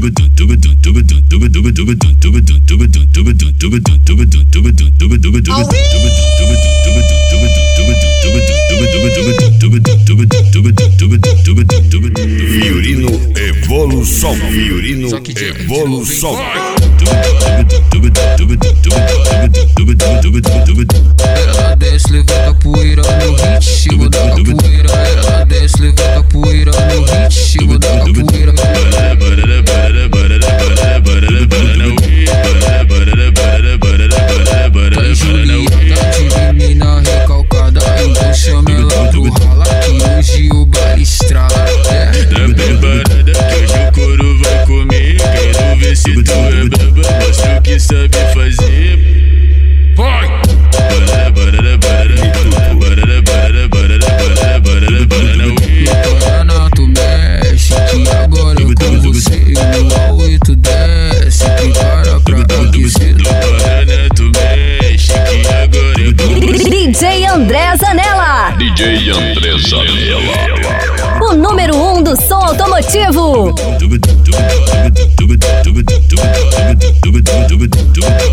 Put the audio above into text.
Fiorino Evolução. Fiorino Evolução. Ela desce, levanta poeira no ritmo da capoeira. Ela desce, levanta poeira no ritmo da capoeira. Tá Julieta de mina recalcada, então chama ela pro rala que hoje o baile estrala. Tá preparada que hoje o couro vai comer. Quero ver se tu é braba, mostra o que sabe fazer. Vai! Paraná, tu mexe, que agora eu com você. No A8 desce, prepara pra aquecer. Paraná, tu mexe, que agora eu com você. DJ André Zanella. DJ André Zanella. O número 1 do som automotivo.